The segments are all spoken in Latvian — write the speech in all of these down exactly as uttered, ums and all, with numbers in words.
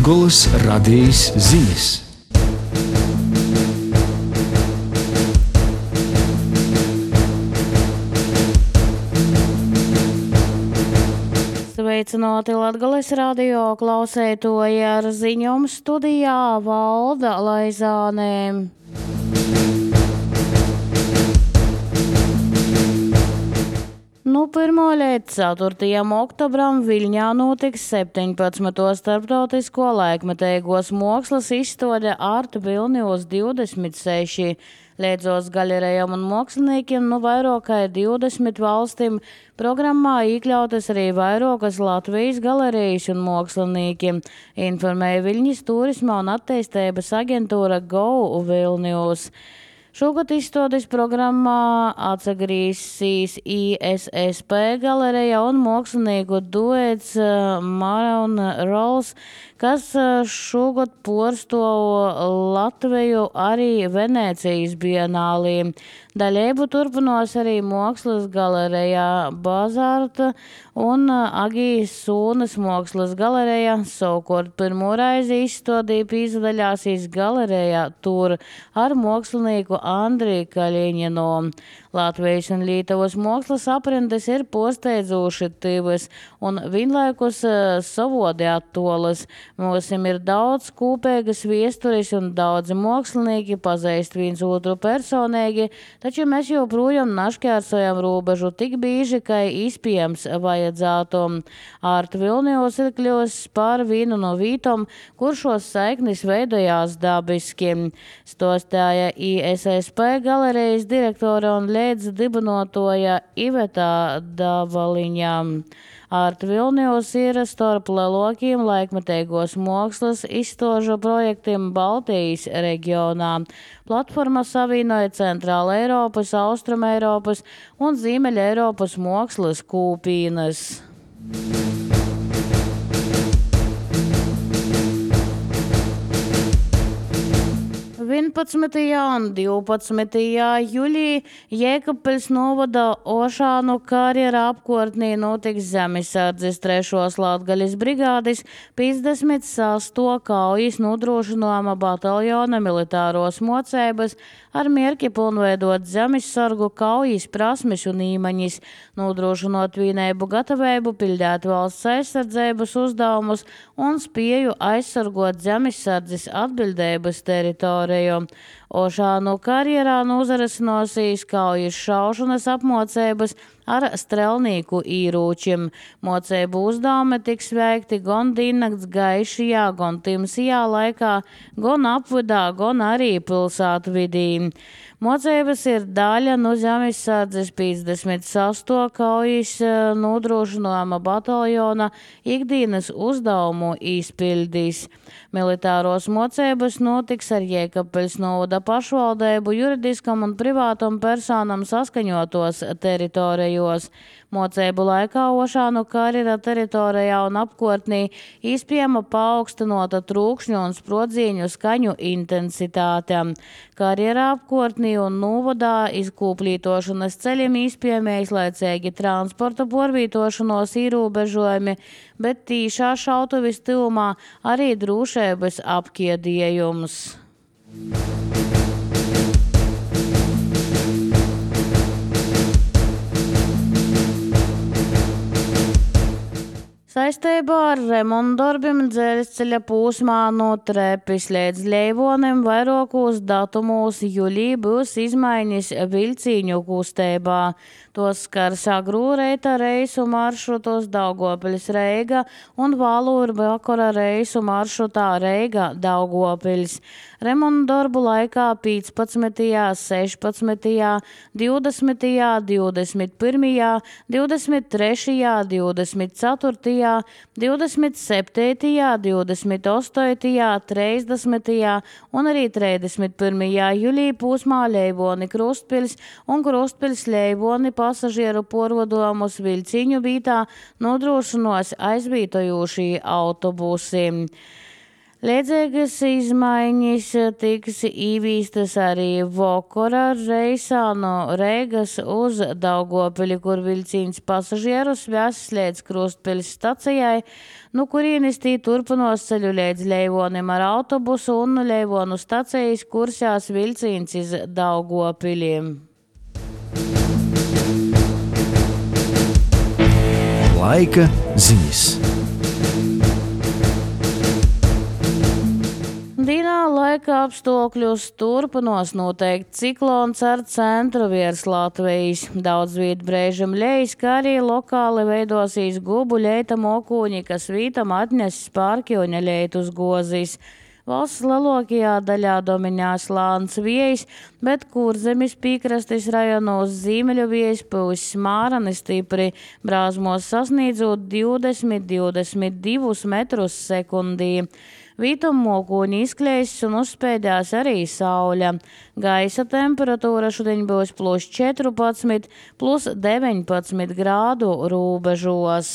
Latgolas radijas ziņas. Sveicināti Latgolas radio klausētoji, ar ziņām studijā Valda Laizānē. Nu, pirmo līdz ceturtajam oktobram Viļņā notiks septiņpadsmito starptautisko laikmetīgos mākslas izstāde Art Vilnius divdesmit seši. Līdzos galerejām un māksliniekiem no vairāk kā divdesmit valstīm programmā iekļautas arī vairākas Latvijas galerejas un mākslinieki, informēja Viļņas turisma un attīstības aģentūra Go Vilnius. Šogad izstādes programmā atsagrīsīs I S S P galereja un mākslinieku duets Maroon Rolls, kas šogad porstov Latviju arī Venēcijas bienālī. Daļēbu turpinās arī mākslas galerejā Bazarta un Agijas Sūnas mākslas galereja. Savukārt pirmo reizi izstādī pīzdaļāsīs galerejā tur ar mākslinieku Andriju Kaļiņinu. Latvijas un Lītavas mākslas aprindas ir posteidzoši tivas un vienlaikus savodi attolas. Mūsim ir daudz kopīgas viesturis un daudzi mākslinieki pazīst viens otru personīgi, taču mēs joprojām našķērsojam robežu tik bieži, ka iespējams vajadzētu. Art Vilnius ir kļuvis par vienu no vītom, kur šos saiknis veidojās dabiski. Stostāja I S S P galerejas direktore un līdz dibinotoja Iveta Davaliņa. Art Vilnius ir starp lielākajiem laikmetīgos mākslas izstāžu projektiem Baltijas reģionā. Platforma savienoja Centrāla Eiropas, Austrum Eiropas un Ziemeļa Eiropas mākslas kūpīnas. vienpadsmitajā un divpadsmitajā jūlijā Jēkabpils novada Ošānu karjera apkārtnī notiks Zemesardzes trešās Latgaļas brigādes piecdesmit sesto kaujas nodrošinājuma bataljona militāros mocības ar mierķi pilnveidot zemesargu kaujas prasmes un īmaņas, nodrošinot vienību gatavību pildīt valsts aizsardzības uzdevumus un spēju aizsargot zemesardzes atbildības teritoriju. Ošānu karjerā nozarasinājās kaujas šaušanas apmocības ar strelnieku īrūčiem. Mocību uzdevumi tiks veikti gan diennakts gaišajā, gan timsajā laikā, gan apvidā, gan arī pilsētu vidī. Mocības ir daļa no Zemesardzes piecdesmit sesto kaujas nodrošinājuma bataljona ikdienas uzdevumu izpildīs. Militāros mocības notiks ar Jēkabpils novada pašvaldību juridiskam un privātam personam saskaņotos teritorijos. Mocību laikā Ošānu karjera teritorijā un apkārtnī izpējama paaugstinota trūkšņu un sprodziņu skaņu intensitāte. Karjera apkārtnī un novadā izkūplītošanas ceļiem izpējamais laicīgi transporta porvītošanos ierobežojumi, bet tīšā šautuvis tuvumā arī drošības apkiedījums. Saistībā ar remontdarbiem dzelzceļa posmā no Trepis līdz Leivonim vairākos datumos jūlijā būs izmaiņas vilciņu kustībā. Tos skars agrū reita reisu maršrutos Daugavpils Reiga un valūru vakara reisu maršrutā Reiga Daugavpils. Remontdarbu laikā piecpadsmitajā, sešpadsmitajā, divdesmitajā, divdesmit pirmajā, divdesmit trešajā, divdesmit ceturtajā, divdesmit septītajā, divdesmit astotajā, trīsdesmitajā un arī trīsdesmit pirmajā jūlijā posmā Leivoni Krustpils un Krustpils Leivoni pasažieru porvadojumus vilciņu vietā nodrošinos aizvietojošie autobusi. Līdzīgas izmaiņas tiks ieviestas arī vakarā reisā no Reigas uz Daugavpili, kur vilciens pasažierus vesis līdz Krustpiļas stacijai, no kurienes tī turpinās ceļu līdz Leivonim ar autobusu un no Leivonu stacijas kursās vilciens iz Daugavpili. Laika ziņas. Dienā laika apstākļus turpinās noteikti ciklons ar centru virs Latvijas. Daudz viet brēžam lejas, kā arī lokāli veidosīs gubu leita mokūņi, kas vītam atnesis pārkjoņa leitus gozīs. Valsts lielākajā daļā dominēs lāns vējs, bet Kurzemes piekrastes rajonos ziemeļu vējs pūs smārani stipri, brāzmos sasniedzot divdesmit līdz divdesmit divus metrus sekundī. Vītum mokoņi izkļēs un uzspēdās arī saule. Gaisa temperatūra šodien būs plus četrpadsmit, plus deviņpadsmit grādu rūbežos.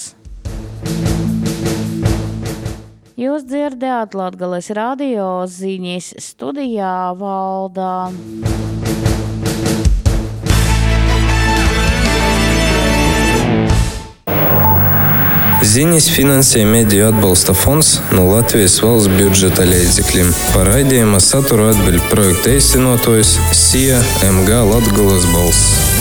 Jūs dzirdējāt Latgales radio ziņas, studijā Valdā. Ziņas finansē Mediju atbalsta fonds no Latvijas valsts budžeta līdzekļiem. Par raidījuma saturu atbild projekta īstenotājs S I A M G Latgales balss.